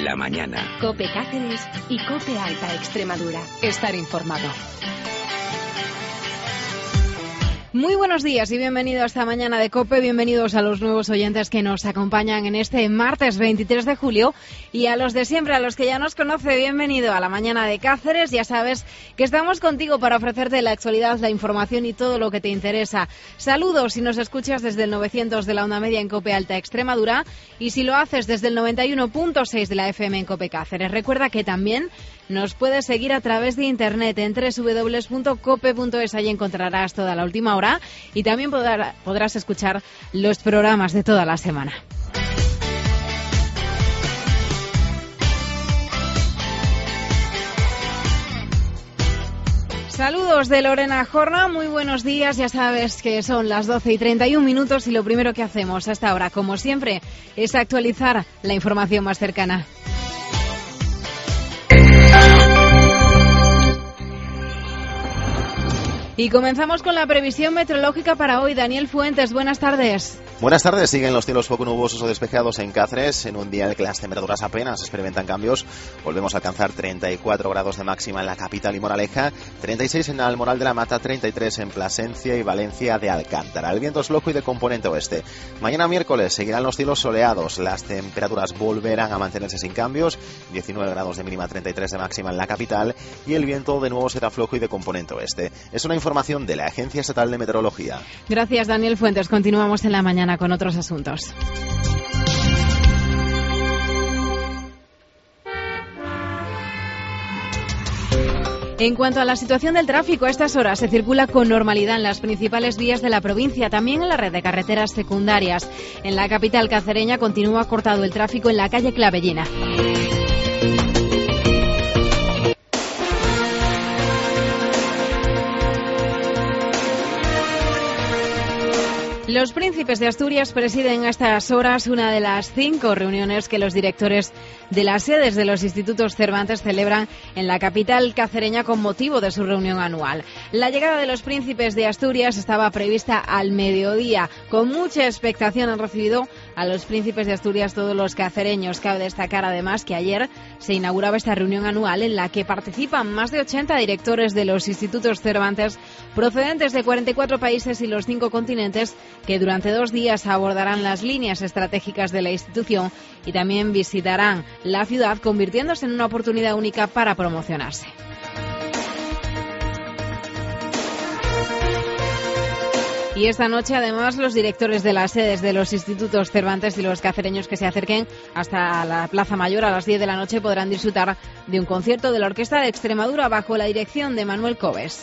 la mañana. COPE Cáceres y COPE Alta Extremadura. Estar informado. Muy buenos días y bienvenidos a esta mañana de COPE, bienvenidos a los nuevos oyentes que nos acompañan en este martes 23 de julio y a los de siempre, a los que ya nos conoce, bienvenido a la mañana de Cáceres. Ya sabes que estamos contigo para ofrecerte la actualidad, la información y todo lo que te interesa. Saludos si nos escuchas desde el 900 de la onda media en COPE Alta Extremadura y si lo haces desde el 91.6 de la FM en COPE Cáceres. Recuerda que también nos puedes seguir a través de internet en www.cope.es, ahí encontrarás toda la última hora y también podrás escuchar los programas de toda la semana. Saludos de Lorena Jorna, muy buenos días, ya sabes que son las 12:31 y lo primero que hacemos a esta hora, como siempre, es actualizar la información más cercana. Y comenzamos con la previsión meteorológica para hoy. Daniel Fuentes, buenas tardes. Buenas tardes. Siguen los cielos poco nubosos o despejados en Cáceres, en un día en el que las temperaturas apenas experimentan cambios. Volvemos a alcanzar 34 grados de máxima en la capital y Moraleja, 36 en Almoral de la Mata, 33 en Plasencia y Valencia de Alcántara. El viento es flojo y de componente oeste. Mañana miércoles seguirán los cielos soleados. Las temperaturas volverán a mantenerse sin cambios, 19 grados de mínima, 33 de máxima en la capital, y el viento de nuevo será flojo y de componente oeste. Es una información de la Agencia Estatal de Meteorología. Gracias, Daniel Fuentes. Continuamos en la mañana con otros asuntos. En cuanto a la situación del tráfico, a estas horas se circula con normalidad en las principales vías de la provincia, también en la red de carreteras secundarias. En la capital cacereña continúa cortado el tráfico en la calle Clavellina. Los príncipes de Asturias presiden a estas horas una de las 5 reuniones que los directores de las sedes de los institutos Cervantes celebran en la capital cacereña con motivo de su reunión anual. La llegada de los príncipes de Asturias estaba prevista al mediodía. Con mucha expectación han recibido a los príncipes de Asturias todos los cacereños. Cabe destacar además que ayer se inauguraba esta reunión anual en la que participan más de 80 directores de los institutos Cervantes procedentes de 44 países y los 5 continentes, que durante 2 días abordarán las líneas estratégicas de la institución y también visitarán la ciudad, convirtiéndose en una oportunidad única para promocionarse. Y esta noche, además, los directores de las sedes de los institutos Cervantes y los cacereños que se acerquen hasta la Plaza Mayor a las 10 de la noche podrán disfrutar de un concierto de la Orquesta de Extremadura bajo la dirección de Manuel Cobes.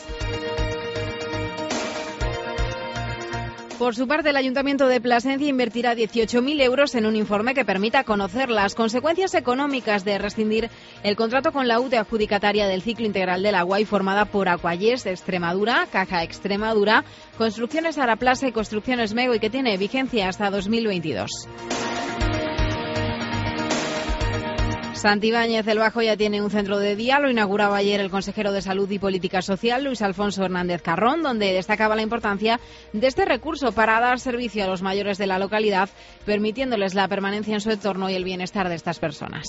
Por su parte, el Ayuntamiento de Plasencia invertirá 18.000 euros en un informe que permita conocer las consecuencias económicas de rescindir el contrato con la UTE adjudicataria del ciclo integral del agua y formada por Aquallés de Extremadura, Caja Extremadura, Construcciones Araplasa y Construcciones Mego, y que tiene vigencia hasta 2022. Santibáñez del Bajo ya tiene un centro de día, lo inauguraba ayer el consejero de Salud y Política Social, Luis Alfonso Hernández Carrón, donde destacaba la importancia de este recurso para dar servicio a los mayores de la localidad, permitiéndoles la permanencia en su entorno y el bienestar de estas personas.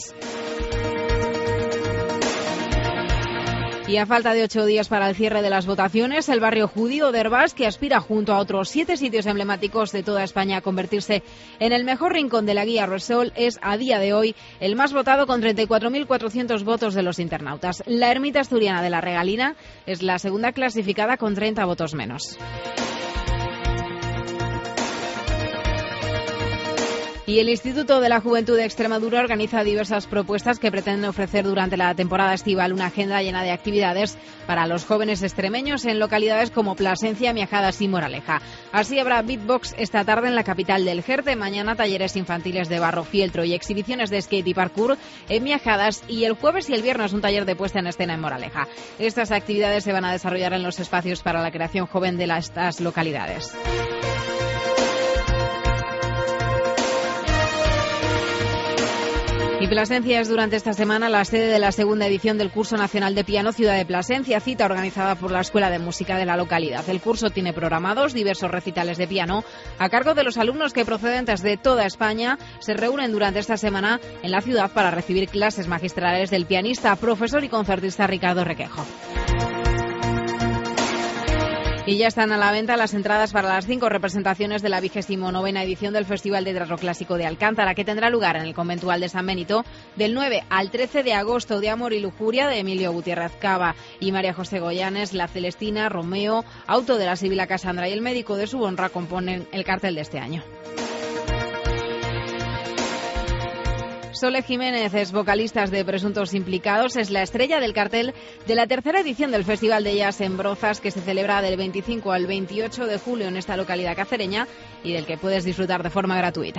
Y a falta de 8 días para el cierre de las votaciones, el barrio judío de Herbás, que aspira junto a otros 7 sitios emblemáticos de toda España a convertirse en el mejor rincón de la guía Resol, es a día de hoy el más votado con 34.400 votos de los internautas. La ermita asturiana de la Regalina es la segunda clasificada con 30 votos menos. Y el Instituto de la Juventud de Extremadura organiza diversas propuestas que pretenden ofrecer durante la temporada estival una agenda llena de actividades para los jóvenes extremeños en localidades como Plasencia, Miajadas y Moraleja. Así habrá beatbox esta tarde en la capital del Jerte, mañana talleres infantiles de barro fieltro y exhibiciones de skate y parkour en Miajadas, y el jueves y el viernes un taller de puesta en escena en Moraleja. Estas actividades se van a desarrollar en los espacios para la creación joven de estas localidades. Y Plasencia es durante esta semana la sede de la segunda edición del Curso Nacional de Piano Ciudad de Plasencia, cita organizada por la Escuela de Música de la localidad. El curso tiene programados diversos recitales de piano a cargo de los alumnos que procedentes de toda España se reúnen durante esta semana en la ciudad para recibir clases magistrales del pianista, profesor y concertista Ricardo Requejo. Y ya están a la venta las entradas para las 5 representaciones de la 29ª edición del Festival de Teatro Clásico de Alcántara, que tendrá lugar en el Conventual de San Benito del 9 al 13 de agosto. De Amor y Lujuria, de Emilio Gutiérrez Cava y María José Goyanes, La Celestina, Romeo, Auto de la Sibila Casandra y El Médico de su honra componen el cartel de este año. Sole Jiménez es vocalista de Presuntos Implicados, es la estrella del cartel de la tercera edición del Festival de Jazz en Brozas, que se celebra del 25 al 28 de julio en esta localidad cacereña y del que puedes disfrutar de forma gratuita.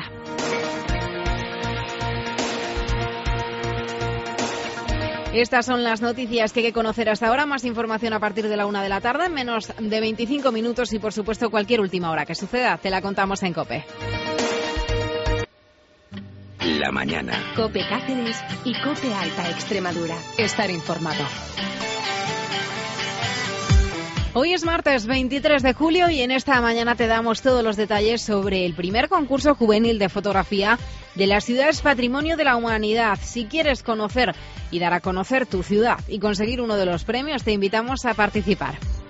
Estas son las noticias que hay que conocer hasta ahora. Más información a partir de la 1 de la tarde, en menos de 25 minutos y, por supuesto, cualquier última hora que suceda, te la contamos en COPE. La mañana. COPE Cáceres y COPE Alta Extremadura. Estar informado. Hoy es martes 23 de julio y en esta mañana te damos todos los detalles sobre el primer concurso juvenil de fotografía de las ciudades Patrimonio de la Humanidad. Si quieres conocer y dar a conocer tu ciudad y conseguir uno de los premios, te invitamos a participar.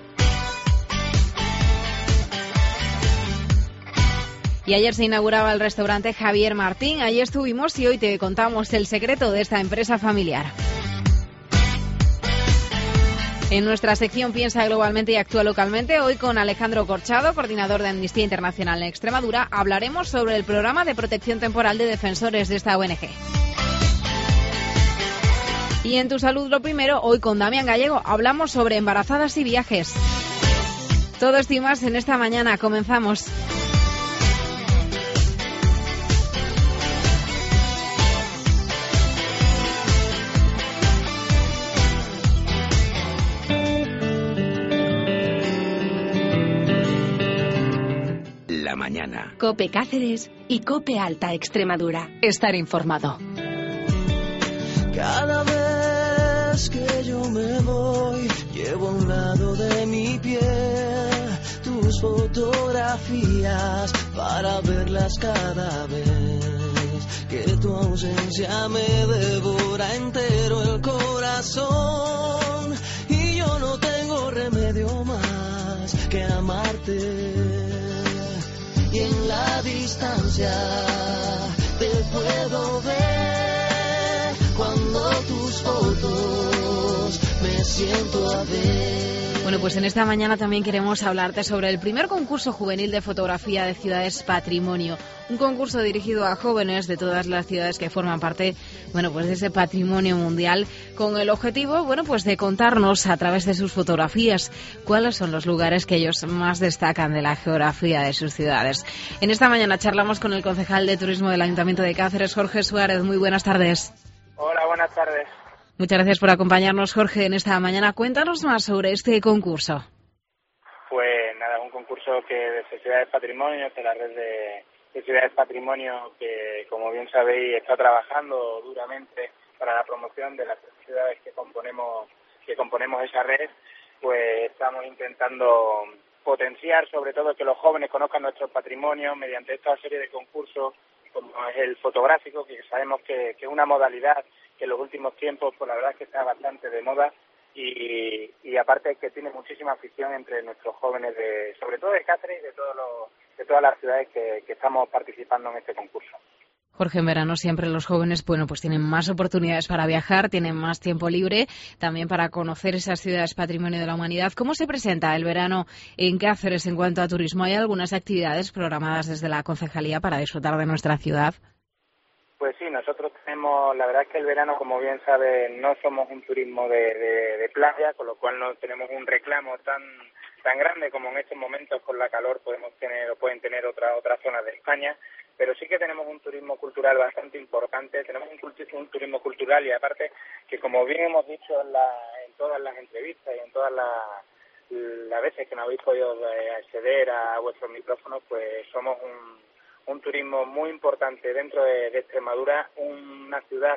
Y ayer se inauguraba el restaurante Javier Martín. Allí estuvimos y hoy te contamos el secreto de esta empresa familiar. En nuestra sección Piensa globalmente y actúa localmente, hoy con Alejandro Corchado, coordinador de Amnistía Internacional en Extremadura, hablaremos sobre el programa de protección temporal de defensores de esta ONG. Y en Tu Salud lo Primero, hoy con Damián Gallego, hablamos sobre embarazadas y viajes. Todo esto y más en esta mañana. Comenzamos. Mañana. COPE Cáceres y COPE Alta Extremadura. Estar informado. Cada vez que yo me voy, llevo a un lado de mi piel tus fotografías para verlas cada vez que tu ausencia me devora entero el corazón y yo no tengo remedio más que amarte. Y en la distancia te puedo ver cuando tus fotos me siento a ver. Bueno, pues en esta mañana también queremos hablarte sobre el primer concurso juvenil de fotografía de Ciudades Patrimonio. Un concurso dirigido a jóvenes de todas las ciudades que forman parte, bueno, pues de ese patrimonio mundial, con el objetivo, bueno, pues de contarnos a través de sus fotografías cuáles son los lugares que ellos más destacan de la geografía de sus ciudades. En esta mañana charlamos con el concejal de Turismo del Ayuntamiento de Cáceres, Jorge Suárez. Muy buenas tardes. Hola, buenas tardes. Muchas gracias por acompañarnos, Jorge, en esta mañana. Cuéntanos más sobre este concurso. Pues nada, un concurso que desde Ciudades Patrimonio, de la red de Ciudades Patrimonio, que como bien sabéis está trabajando duramente para la promoción de las ciudades que componemos esa red, pues estamos intentando potenciar sobre todo que los jóvenes conozcan nuestro patrimonio mediante esta serie de concursos, como es el fotográfico, que sabemos que es una modalidad que en los últimos tiempos, pues la verdad es que está bastante de moda y aparte que tiene muchísima afición entre nuestros jóvenes, sobre todo de Cáceres y de todas las ciudades que estamos participando en este concurso. Jorge, en verano siempre los jóvenes, bueno, pues tienen más oportunidades para viajar, tienen más tiempo libre, también para conocer esas ciudades Patrimonio de la Humanidad. ¿Cómo se presenta el verano en Cáceres en cuanto a turismo? ¿Hay algunas actividades programadas desde la concejalía para disfrutar de nuestra ciudad? Pues sí, nosotros tenemos, la verdad es que el verano, como bien saben, no somos un turismo de playa, con lo cual no tenemos un reclamo tan grande como en estos momentos con la calor pueden tener otras zonas de España, pero sí que tenemos un turismo cultural bastante importante, tenemos un turismo cultural y aparte que, como bien hemos dicho en todas las entrevistas y en todas las veces que no habéis podido acceder a vuestros micrófonos, pues somos un turismo muy importante dentro de Extremadura, una ciudad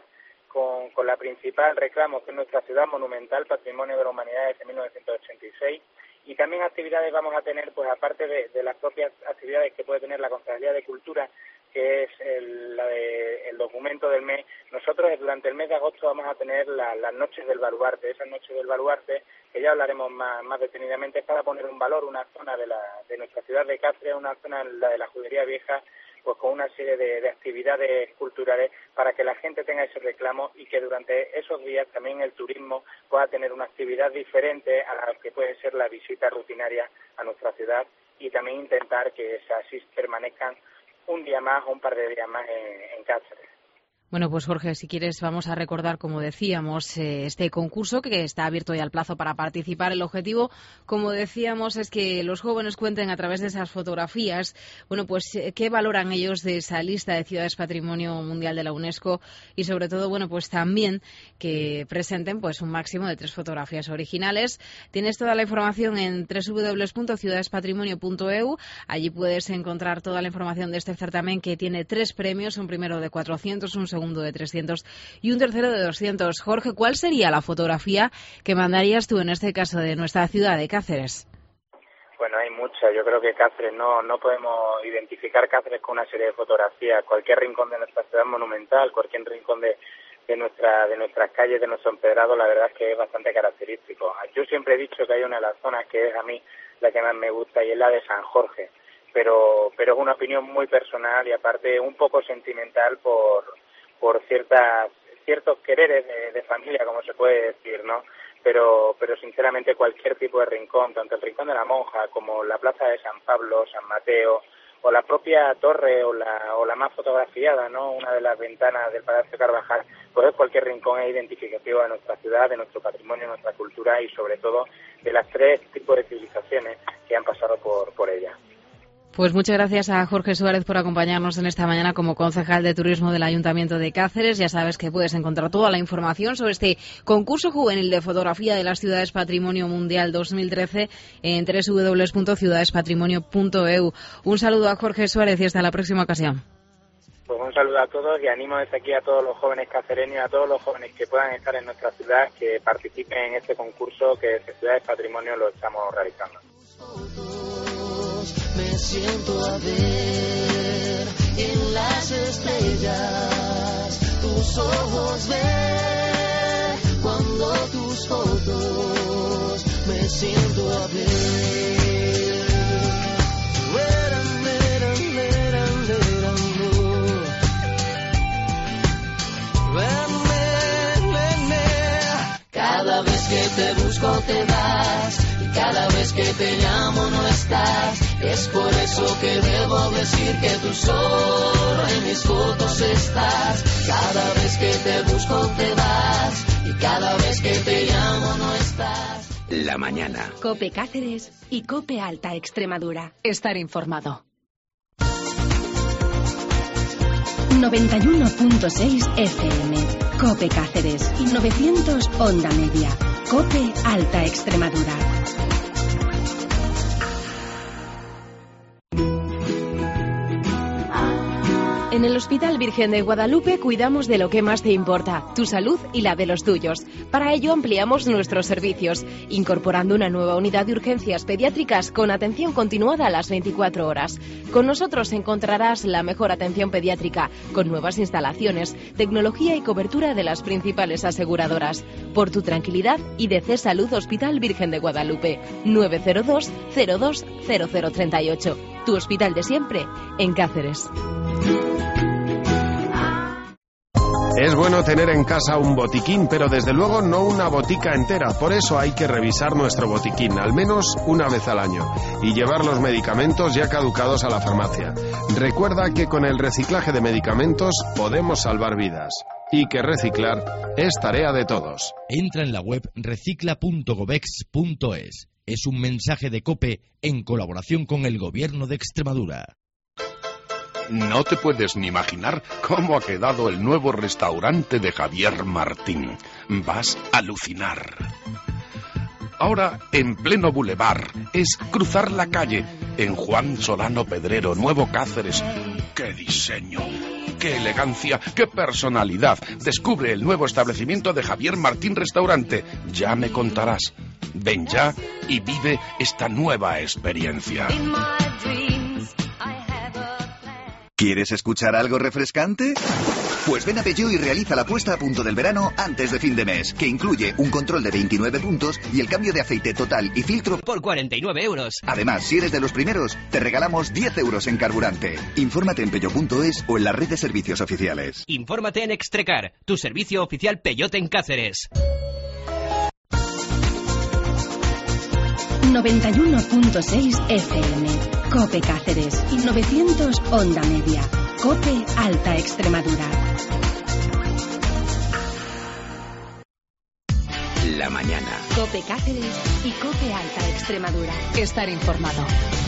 con la principal reclamo, que es nuestra ciudad monumental, Patrimonio de la Humanidad desde 1986, y también actividades vamos a tener, pues aparte de las propias actividades que puede tener la Concejalía de Cultura, que es el documento del mes. Nosotros durante el mes de agosto vamos a tener las noches del baluarte. Esas noches del baluarte, que ya hablaremos más detenidamente, es para poner un valor, una zona de nuestra ciudad de Cáceres, una zona, la de la Judería Vieja, pues con una serie de actividades culturales para que la gente tenga ese reclamo y que durante esos días también el turismo pueda tener una actividad diferente a la que puede ser la visita rutinaria a nuestra ciudad, y también intentar que así permanezcan un día más o un par de días más en Cáceres. Bueno, pues Jorge, si quieres vamos a recordar, como decíamos, este concurso que está abierto ya el plazo para participar. El objetivo, como decíamos, es que los jóvenes cuenten a través de esas fotografías, bueno, pues qué valoran ellos de esa lista de ciudades Patrimonio Mundial de la UNESCO, y sobre todo, bueno, pues también que presenten pues un máximo de 3 fotografías originales. Tienes toda la información en www.ciudadespatrimonio.eu. Allí puedes encontrar toda la información de este certamen, que tiene 3 premios, un primero de 400, un segundo de 300 y un tercero de 200. Jorge, ¿cuál sería la fotografía que mandarías tú en este caso de nuestra ciudad de Cáceres? Bueno, hay muchas. Yo creo que Cáceres no podemos identificar Cáceres con una serie de fotografías. Cualquier rincón de nuestra ciudad monumental, cualquier rincón de nuestras calles, de nuestro empedrado, la verdad es que es bastante característico. Yo siempre he dicho que hay una de las zonas que es a mí la que más me gusta, y es la de San Jorge, pero es una opinión muy personal y aparte un poco sentimental por ciertos quereres de familia, como se puede decir, ¿no? Pero sinceramente cualquier tipo de rincón, tanto el Rincón de la Monja como la Plaza de San Pablo, San Mateo, o la propia torre o la más fotografiada, ¿no? Una de las ventanas del Palacio Carvajal, pues cualquier rincón es identificativo de nuestra ciudad, de nuestro patrimonio, de nuestra cultura y sobre todo de las 3 tipos de civilizaciones que han pasado por ella. Pues muchas gracias a Jorge Suárez por acompañarnos en esta mañana como concejal de turismo del Ayuntamiento de Cáceres. Ya sabes que puedes encontrar toda la información sobre este concurso juvenil de fotografía de las ciudades Patrimonio Mundial 2013 en www.ciudadespatrimonio.eu. Un saludo a Jorge Suárez y hasta la próxima ocasión. Pues un saludo a todos y animo desde aquí a todos los jóvenes cacereños, a todos los jóvenes que puedan estar en nuestra ciudad, que participen en este concurso que desde Ciudades Patrimonio lo estamos realizando. Me siento a ver en las estrellas tus ojos ver cuando tus fotos me siento a ver. Cada vez que te busco te vas, y cada vez que te llamo no estás. Es por eso que debo decir que tú solo en mis fotos estás. Cada vez que te busco te vas, y cada vez que te llamo no estás. La mañana. COPE Cáceres y COPE Alta Extremadura. Estar informado. 91.6 FM. COPE Cáceres y 900 Onda Media. COPE Alta Extremadura. En el Hospital Virgen de Guadalupe cuidamos de lo que más te importa, tu salud y la de los tuyos. Para ello ampliamos nuestros servicios, incorporando una nueva unidad de urgencias pediátricas con atención continuada a las 24 horas. Con nosotros encontrarás la mejor atención pediátrica, con nuevas instalaciones, tecnología y cobertura de las principales aseguradoras. Por tu tranquilidad, IDC Salud Hospital Virgen de Guadalupe, 902 02 0038. Tu hospital de siempre, en Cáceres. Es bueno tener en casa un botiquín, pero desde luego no una botica entera. Por eso hay que revisar nuestro botiquín, al menos una vez al año, y llevar los medicamentos ya caducados a la farmacia. Recuerda que con el reciclaje de medicamentos podemos salvar vidas. Y que reciclar es tarea de todos. Entra en la web recicla.gobex.es. Es un mensaje de COPE en colaboración con el Gobierno de Extremadura. No te puedes ni imaginar cómo ha quedado el nuevo restaurante de Javier Martín. Vas a alucinar. Ahora en pleno bulevar. Es cruzar la calle en Juan Solano Pedrero, Nuevo Cáceres. ¡Qué diseño! ¡Qué elegancia! ¡Qué personalidad! Descubre el nuevo establecimiento de Javier Martín Restaurante. Ya me contarás. Ven ya y vive esta nueva experiencia. ¿Quieres escuchar algo refrescante? Pues ven a Peugeot y realiza la puesta a punto del verano antes de fin de mes, que incluye un control de 29 puntos y el cambio de aceite total y filtro por 49 euros. Además, si eres de los primeros, te regalamos 10 euros en carburante. Infórmate en peugeot.es o en la red de servicios oficiales. Infórmate en Extrecar, tu servicio oficial Peugeot en Cáceres. 91.6 FM, COPE Cáceres, y 900 Onda Media, COPE Alta Extremadura. La mañana. COPE Cáceres y COPE Alta Extremadura. Estar informado.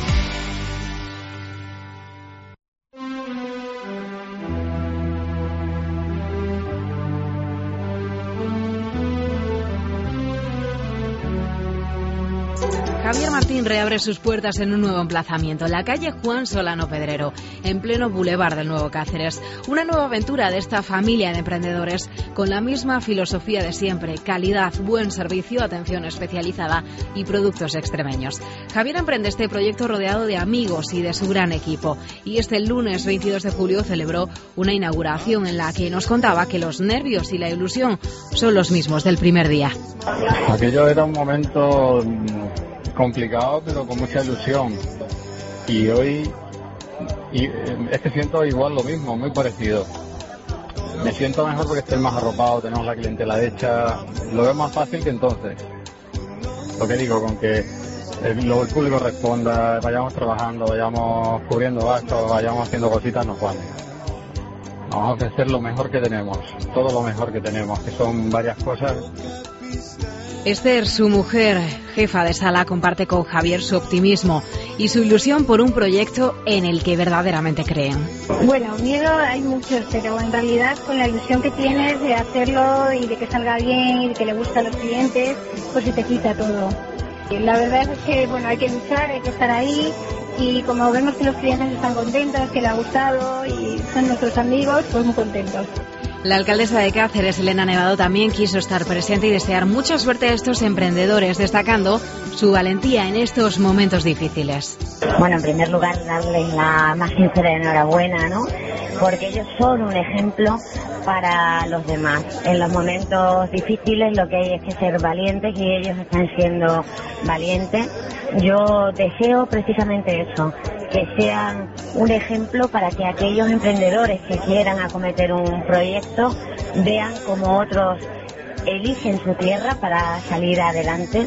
Javier Martín reabre sus puertas en un nuevo emplazamiento, la calle Juan Solano Pedrero, en pleno bulevar del Nuevo Cáceres. Una nueva aventura de esta familia de emprendedores con la misma filosofía de siempre: calidad, buen servicio, atención especializada y productos extremeños. Javier emprende este proyecto rodeado de amigos y de su gran equipo, y este lunes 22 de julio celebró una inauguración en la que nos contaba que los nervios y la ilusión son los mismos del primer día. Aquello era un momento complicado, pero con mucha ilusión, y hoy es que siento igual lo mismo, muy parecido. Me siento mejor porque estoy más arropado, tenemos la clientela hecha, lo veo más fácil que entonces. Lo que digo, con que el público responda, vayamos trabajando, vayamos cubriendo gastos, vayamos haciendo cositas, nos vale. Vamos a ofrecer lo mejor que tenemos, todo lo mejor que tenemos, que son varias cosas. Esther, su mujer, jefa de sala, comparte con Javier su optimismo y su ilusión por un proyecto en el que verdaderamente creen. Bueno, miedo hay muchos, pero en realidad con la ilusión que tienes de hacerlo y de que salga bien y de que le gusta a los clientes, pues se te quita todo. La verdad es que, bueno, hay que luchar, hay que estar ahí, y como vemos que los clientes están contentos, que les ha gustado y son nuestros amigos, pues muy contentos. La alcaldesa de Cáceres, Elena Nevado, también quiso estar presente y desear mucha suerte a estos emprendedores, destacando su valentía en estos momentos difíciles. Bueno, en primer lugar, darles la más sincera enhorabuena, ¿no? Porque ellos son un ejemplo para los demás. En los momentos difíciles lo que hay es que ser valientes, y ellos están siendo valientes. Yo deseo precisamente eso, que sean un ejemplo para que aquellos emprendedores que quieran acometer un proyecto vean como otros eligen su tierra para salir adelante.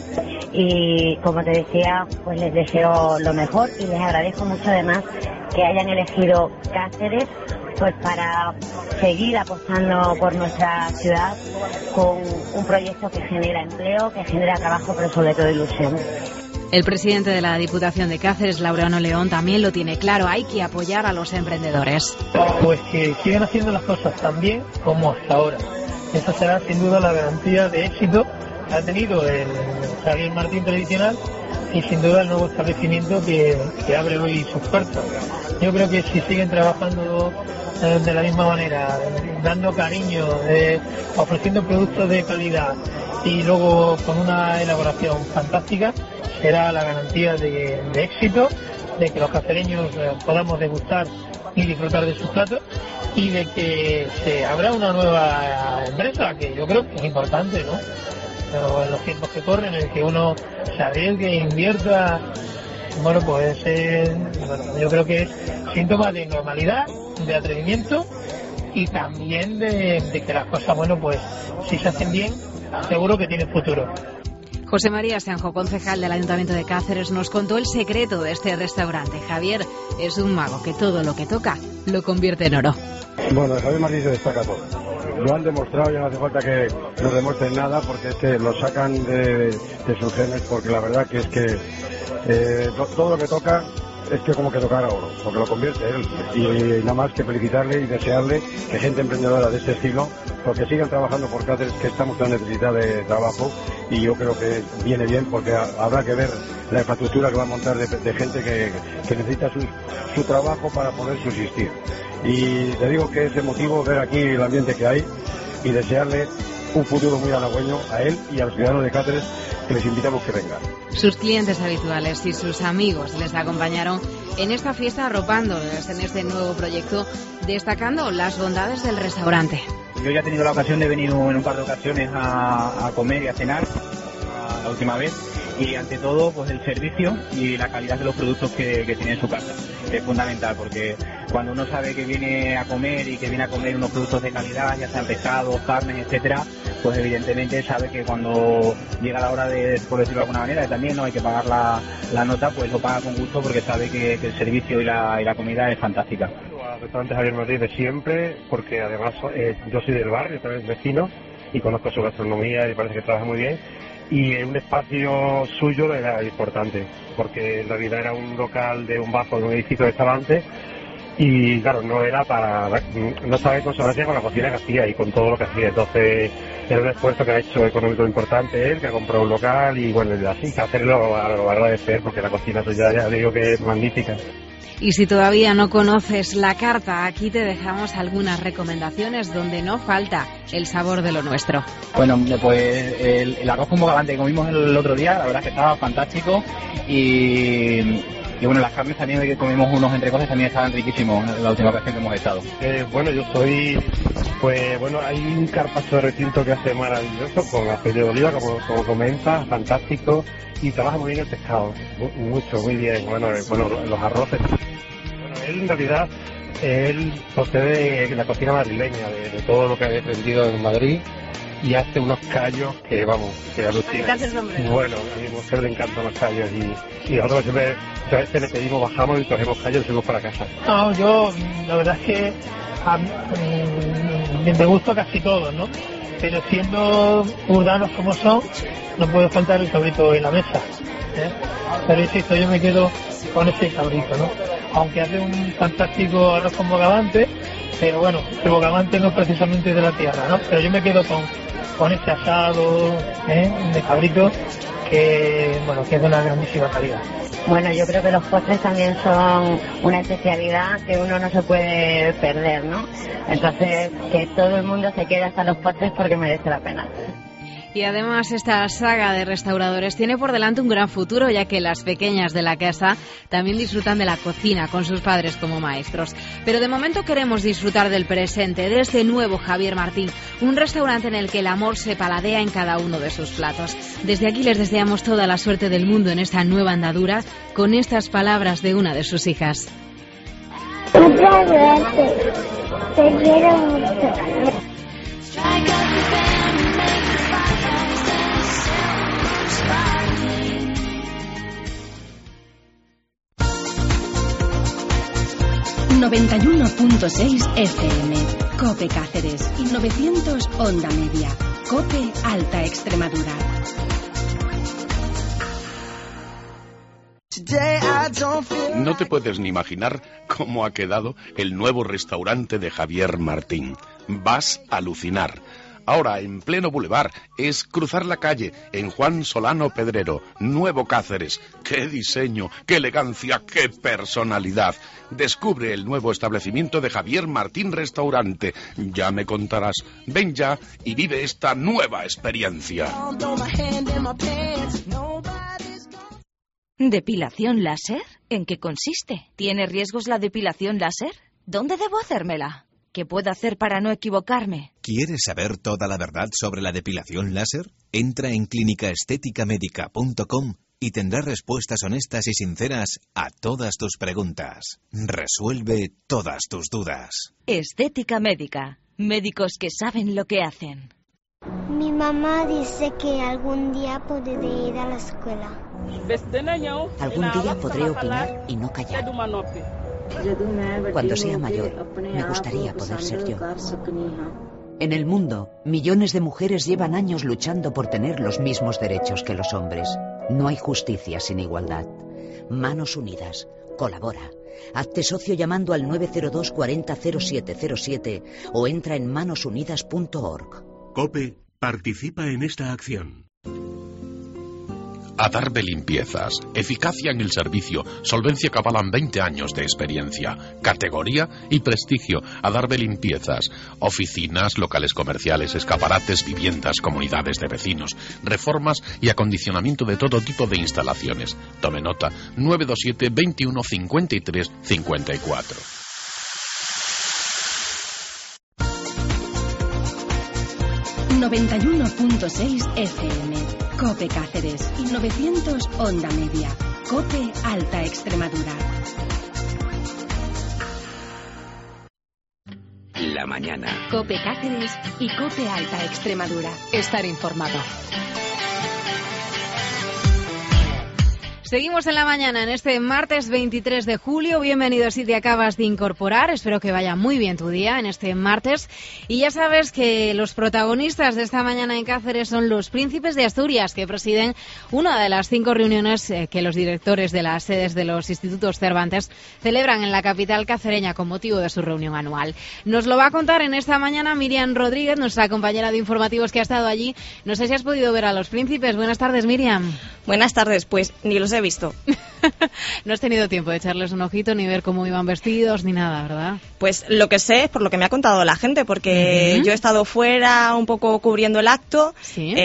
Y como te decía, pues les deseo lo mejor y les agradezco mucho además que hayan elegido Cáceres pues para seguir apostando por nuestra ciudad con un proyecto que genera empleo, que genera trabajo, pero sobre todo ilusión. El presidente de la Diputación de Cáceres, Laureano León, también lo tiene claro: hay que apoyar a los emprendedores. Pues que sigan haciendo las cosas tan bien como hasta ahora. Esa será sin duda la garantía de éxito que ha tenido el Javier Martín tradicional y sin duda el nuevo establecimiento que abre hoy sus puertas. Yo creo que si siguen trabajando de la misma manera, dando cariño, ofreciendo productos de calidad y luego con una elaboración fantástica, será la garantía de éxito, de que los cacereños podamos degustar y disfrutar de sus platos, y de que se abra una nueva empresa, que yo creo que es importante, ¿no? Pero en los tiempos que corren, en el que uno se arriesgue e invierta, bueno, pues yo creo que es síntoma de normalidad, de atrevimiento, y también de que las cosas, bueno, pues si se hacen bien, seguro que tienen futuro. José María Sanjo, concejal del Ayuntamiento de Cáceres, nos contó el secreto de este restaurante. Javier es un mago que todo lo que toca lo convierte en oro. Bueno, Javier Martín se destaca todo. Lo han demostrado, ya no hace falta que nos demuestren nada, porque es que lo sacan de sus genes, porque la verdad que es que todo lo que toca es que como que tocara oro, porque lo convierte él. Y nada más que felicitarle y desearle que gente emprendedora de este estilo, porque sigan trabajando por Cáceres, que estamos tan necesitados de trabajo, y yo creo que viene bien, porque habrá que ver la infraestructura que va a montar de gente que necesita su trabajo para poder subsistir. Y te digo que es emotivo ver aquí el ambiente que hay y desearle un futuro muy halagüeño a él y a los ciudadanos de Cáceres, que les invitamos que vengan. Sus clientes habituales y sus amigos les acompañaron en esta fiesta, arropándoles en este nuevo proyecto, destacando las bondades del restaurante. Yo ya he tenido la ocasión de venir en un par de ocasiones a comer y a cenar, la última vez, y ante todo pues el servicio y la calidad de los productos que tiene en su casa. Es fundamental, porque cuando uno sabe que viene a comer y que viene a comer unos productos de calidad, ya sean pescados, carnes, etcétera, pues evidentemente sabe que cuando llega la hora de, por decirlo de alguna manera, que también no hay que pagar la nota, pues lo paga con gusto, porque sabe que el servicio y la comida es fantástica. Al restaurante Javier Martín de siempre, porque además yo soy del barrio, también vecino, y conozco su gastronomía y parece que trabaja muy bien. Y un espacio suyo era importante, porque en realidad era un local de un bajo de un edificio que estaba antes, y claro, no estaba en consonancia con la cocina que hacía y con todo lo que hacía. Entonces era un esfuerzo que ha hecho económico importante él, que ha comprado un local, y bueno, así que hacerlo lo va a agradecer, porque la cocina suya ya digo que es magnífica. Y si todavía no conoces la carta, aquí te dejamos algunas recomendaciones donde no falta el sabor de lo nuestro. Bueno, pues el arroz con bogavante que comimos el otro día, la verdad es que estaba fantástico, y bueno, las carnes también, que comimos unos entrecoses, también estaban riquísimos la última ocasión que hemos estado. Bueno, yo soy, pues bueno, hay un carpaccio de retinto que hace maravilloso, con aceite de oliva, como comenta, fantástico, y trabaja muy bien el pescado, muy bien. Bueno, los arroces. Bueno, él en realidad, él procede la cocina madrileña, de todo lo que ha aprendido en Madrid, y hace unos callos que, vamos, que alucinan. Bueno, a mi mujer le encantan los callos, y nosotros siempre, a veces le pedimos, bajamos y cogemos callos y subimos para casa. No, yo, la verdad es que me gusta casi todo, ¿no? Pero siendo urbanos como son, no puede faltar el cabrito en la mesa, ¿eh? Pero insisto, yo me quedo con ese cabrito, ¿no? Aunque hace un fantástico arroz con bogavante, pero bueno, el bogavante no es precisamente de la tierra, ¿no? Pero yo me quedo con este asado, de cabrito, que es de una grandísima calidad. Bueno, yo creo que los postres también son una especialidad que uno no se puede perder, ¿no? Entonces, que todo el mundo se quede hasta los postres, porque merece la pena. Y además esta saga de restauradores tiene por delante un gran futuro, ya que las pequeñas de la casa también disfrutan de la cocina con sus padres como maestros. Pero de momento queremos disfrutar del presente, de este nuevo Javier Martín, un restaurante en el que el amor se paladea en cada uno de sus platos. Desde aquí les deseamos toda la suerte del mundo en esta nueva andadura, con estas palabras de una de sus hijas. Muchas gracias, te quiero mucho. 91.6 FM, COPE Cáceres, y 900 Onda Media, COPE Alta Extremadura. No te puedes ni imaginar cómo ha quedado el nuevo restaurante de Javier Martín. Vas a alucinar. Ahora, en pleno bulevar, es cruzar la calle en Juan Solano Pedrero, Nuevo Cáceres. ¡Qué diseño, qué elegancia, qué personalidad! Descubre el nuevo establecimiento de Javier Martín Restaurante. Ya me contarás. Ven ya y vive esta nueva experiencia. ¿Depilación láser? ¿En qué consiste? ¿Tiene riesgos la depilación láser? ¿Dónde debo hacérmela? ¿Qué puedo hacer para no equivocarme? ¿Quieres saber toda la verdad sobre la depilación láser? Entra en clínicaestéticamedica.com y tendrás respuestas honestas y sinceras a todas tus preguntas. Resuelve todas tus dudas. Estética Médica. Médicos que saben lo que hacen. Mi mamá dice que algún día podré ir a la escuela. Algún día podré opinar y no callar. Cuando sea mayor, me gustaría poder ser yo. En el mundo, millones de mujeres llevan años luchando por tener los mismos derechos que los hombres. No hay justicia sin igualdad. Manos unidas, Colabora. Hazte socio llamando al 902 40 0707 o entra en manosunidas.org. COPE participa en esta acción. Adarve Limpiezas. Eficacia en el servicio. Solvencia que avalan 20 años de experiencia. Categoría y prestigio. Adarve Limpiezas. Oficinas, locales comerciales, escaparates, viviendas, comunidades de vecinos, reformas y acondicionamiento de todo tipo de instalaciones. Tome nota. 927 21 53 54. ...91.6 FM... COPE Cáceres... ...y 900 Onda Media... COPE Alta Extremadura. La mañana. COPE Cáceres y COPE Alta Extremadura. Estar informado. Seguimos en la mañana en este martes 23 de julio. Bienvenido si te acabas de incorporar. Espero que vaya muy bien tu día en este martes. Y ya sabes que los protagonistas de esta mañana en Cáceres son los príncipes de Asturias, que presiden una de las 5 reuniones que los directores de las sedes de los institutos Cervantes celebran en la capital cacereña con motivo de su reunión anual. Nos lo va a contar en esta mañana Miriam Rodríguez, nuestra compañera de informativos que ha estado allí. No sé si has podido ver a los príncipes. Buenas tardes, Miriam. Buenas tardes. Pues ni los he visto. No has tenido tiempo de echarles un ojito, ni ver cómo iban vestidos, ni nada, ¿verdad? Pues lo que sé es por lo que me ha contado la gente, porque yo he estado fuera un poco cubriendo el acto. ¿Sí?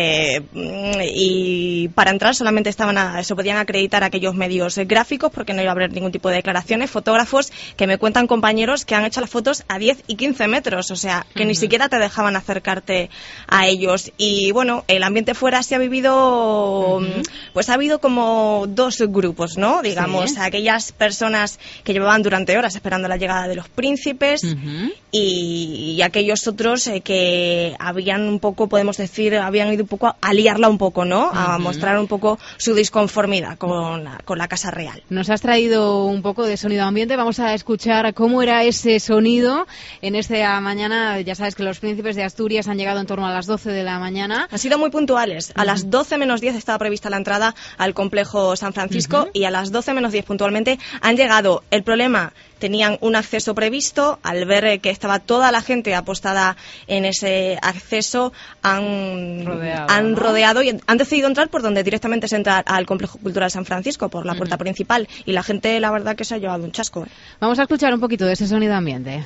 Y para entrar solamente se podían acreditar aquellos medios gráficos, porque no iba a haber ningún tipo de declaraciones, fotógrafos, que me cuentan compañeros que han hecho las fotos a 10 y 15 metros, o sea, que ni siquiera te dejaban acercarte a ellos. Y bueno, el ambiente fuera se ha vivido, pues ha habido como dos grupos, ¿no? Digamos, ¿sí? Aquellas personas que llevaban durante horas esperando la llegada de los príncipes y aquellos otros que habían un poco, podemos decir, habían ido un poco a liarla un poco, ¿no? A mostrar un poco su disconformidad con la Casa Real. Nos has traído un poco de sonido ambiente. Vamos a escuchar cómo era ese sonido en esta mañana. Ya sabes que los príncipes de Asturias han llegado en torno a las 12 de la mañana. Han sido muy puntuales. A las 12 menos 10 estaba prevista la entrada al complejo San Francisco y a las 12 menos 10 puntualmente han llegado. El problema, tenían un acceso previsto. Al ver que estaba toda la gente apostada en ese acceso, han rodeado y han decidido entrar por donde directamente se entra al complejo cultural San Francisco, por la puerta principal. Y la gente, la verdad, que se ha llevado un chasco. Vamos a escuchar un poquito de ese sonido ambiente.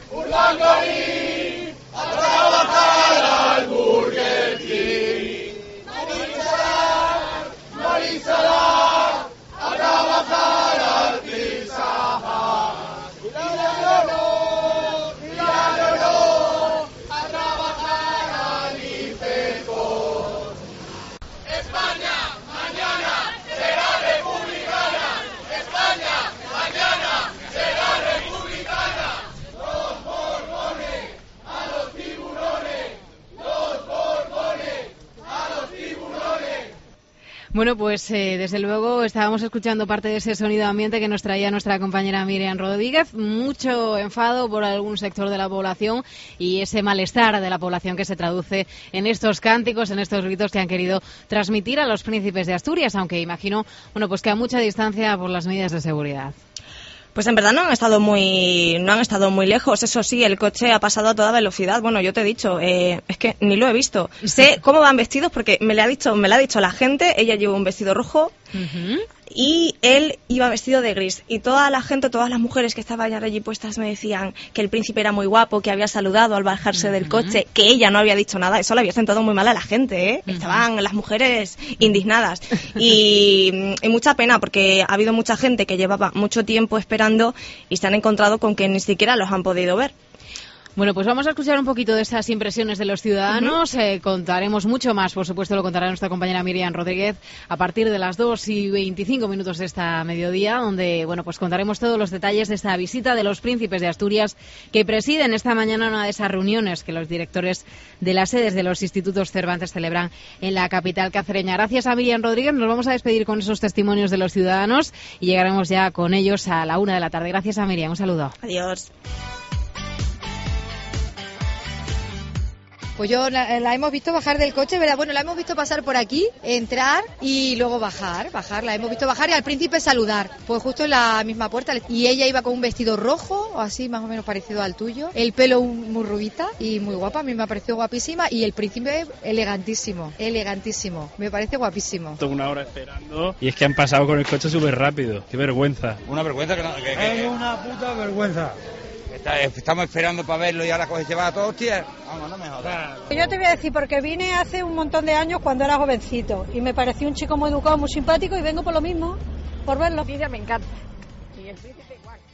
Bueno, pues desde luego estábamos escuchando parte de ese sonido ambiente que nos traía nuestra compañera Miriam Rodríguez. Mucho enfado por algún sector de la población y ese malestar de la población que se traduce en estos cánticos, en estos gritos que han querido transmitir a los príncipes de Asturias, aunque imagino, bueno, pues que a mucha distancia por las medidas de seguridad. Pues en verdad no han estado muy lejos. Eso sí, el coche ha pasado a toda velocidad. Bueno, yo te he dicho, es que ni lo he visto. Sé cómo van vestidos porque me lo ha dicho la gente. Ella lleva un vestido rojo y él iba vestido de gris. Y toda la gente, todas las mujeres que estaban allí puestas me decían que el príncipe era muy guapo, que había saludado al bajarse del coche, que ella no había dicho nada. Eso le había sentado muy mal a la gente, ¿eh? Estaban las mujeres indignadas. Y mucha pena porque ha habido mucha gente que llevaba mucho tiempo esperando y se han encontrado con que ni siquiera los han podido ver. Bueno, pues vamos a escuchar un poquito de esas impresiones de los ciudadanos. Contaremos mucho más, por supuesto, lo contará nuestra compañera Miriam Rodríguez a partir de las 2:25 de esta mediodía, donde, bueno, pues contaremos todos los detalles de esta visita de los príncipes de Asturias que presiden esta mañana una de esas reuniones que los directores de las sedes de los institutos Cervantes celebran en la capital cacereña. Gracias a Miriam Rodríguez. Nos vamos a despedir con esos testimonios de los ciudadanos y llegaremos ya con ellos a la 1 de la tarde. Gracias a Miriam. Un saludo. Adiós. Pues yo la hemos visto bajar del coche, ¿verdad? Bueno, la hemos visto pasar por aquí, entrar y luego bajar, la hemos visto bajar y al príncipe saludar, pues justo en la misma puerta. Y ella iba con un vestido rojo, o así más o menos parecido al tuyo, el pelo muy rubita y muy guapa, a mí me ha parecido guapísima, y el príncipe elegantísimo, me parece guapísimo. Estoy una hora esperando y es que han pasado con el coche súper rápido, qué vergüenza. Una vergüenza Es una puta vergüenza. Estamos esperando para verlo y ahora coge llevar a todos, hostia. Vamos, no me jodas. Yo te voy a decir, porque vine hace un montón de años cuando era jovencito y me pareció un chico muy educado, muy simpático, y vengo por lo mismo, por verlo. Me encanta. Y el príncipe igual.